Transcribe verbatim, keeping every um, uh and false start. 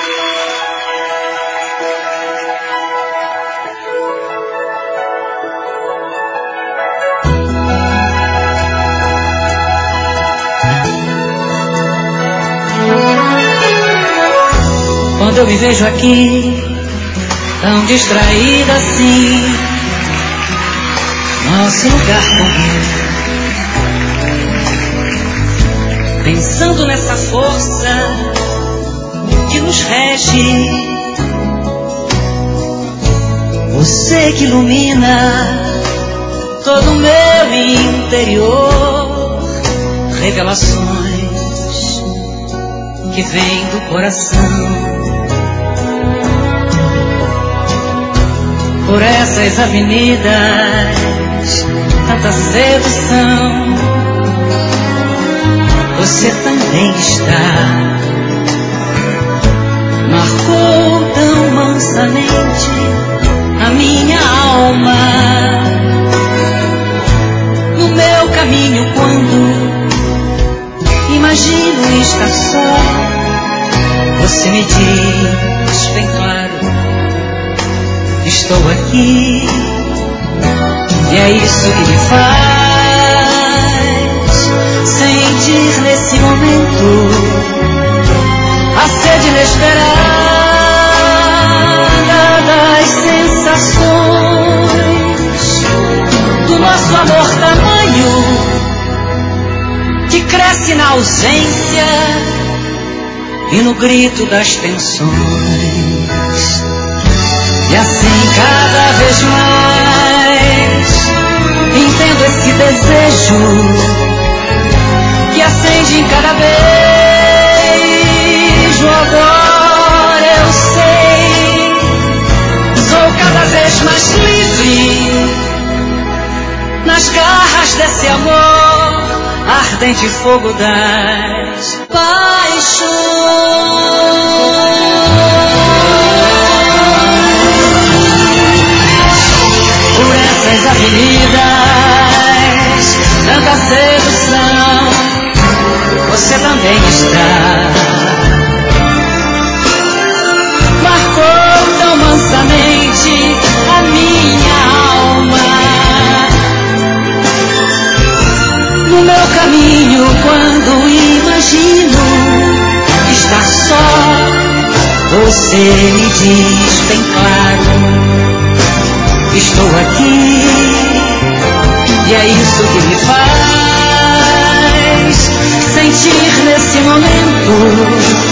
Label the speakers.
Speaker 1: Quando eu me vejo aqui, tão distraída assim, nosso lugar comum, pensando nessa força que nos rege, você que ilumina todo o meu interior, revelações que vêm do coração. Por essas avenidas, tanta sedução, você também está. Marcou tão mansamente a minha alma. No meu caminho, quando imagino estar só, você me diz bem claro: estou aqui. E é isso que me faz sentir nesse momento a sede inesperada das sensações do nosso amor tamanho que cresce na ausência e no grito das tensões. E assim cada vez mais entendo esse desejo que acende em cada beijo. Agora eu sei, sou cada vez mais livre nas garras desse amor, ardente fogo das paixões. Essas avenidas, tanta sedução, você também está. Marcou tão mansamente a minha alma. No meu caminho, quando imagino estar só, você me diz bem claro: estou aqui. E é isso que me faz sentir nesse momento